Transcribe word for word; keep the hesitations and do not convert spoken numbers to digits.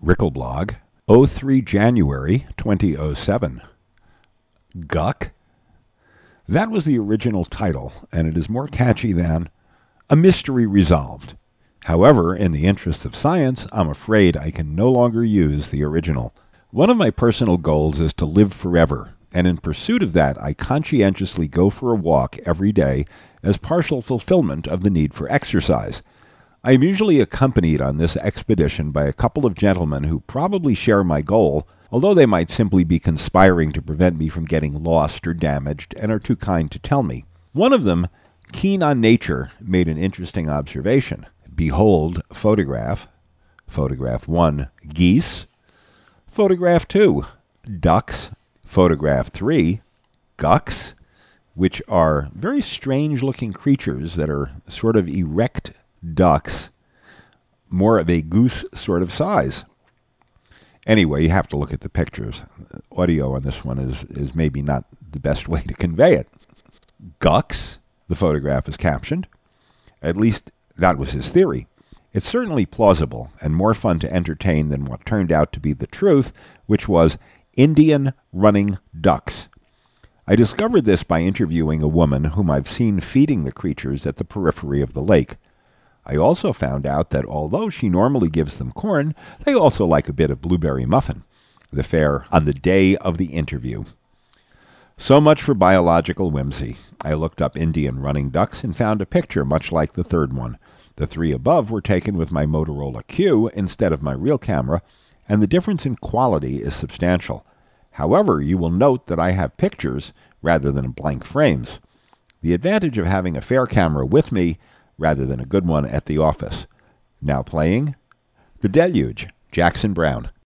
Rickelblog, oh three January twenty oh seven. Guck? That was the original title, and it is more catchy than A Mystery Resolved. However, in the interests of science, I'm afraid I can no longer use the original. One of my personal goals is to live forever, and in pursuit of that, I conscientiously go for a walk every day as partial fulfillment of the need for exercise. I am usually accompanied on this expedition by a couple of gentlemen who probably share my goal, although they might simply be conspiring to prevent me from getting lost or damaged and are too kind to tell me. One of them, keen on nature, made an interesting observation. Behold, photograph. Photograph one, geese. Photograph two, ducks. Photograph three, gucks, which are very strange-looking creatures that are sort of erect ducks, more of a goose sort of size. Anyway, you have to look at the pictures. Audio on this one is, is maybe not the best way to convey it. Gucks, the photograph is captioned. At least that was his theory. It's certainly plausible and more fun to entertain than what turned out to be the truth, which was Indian running ducks. I discovered this by interviewing a woman whom I've seen feeding the creatures at the periphery of the lake. I also found out that although she normally gives them corn, they also like a bit of blueberry muffin, the fare on the day of the interview. So much for biological whimsy. I looked up Indian running ducks and found a picture much like the third one. The three above were taken with my Motorola Q instead of my real camera, and the difference in quality is substantial. However, you will note that I have pictures rather than blank frames. The advantage of having a fair camera with me rather than a good one at the office. Now playing The Deluge, Jackson Browne.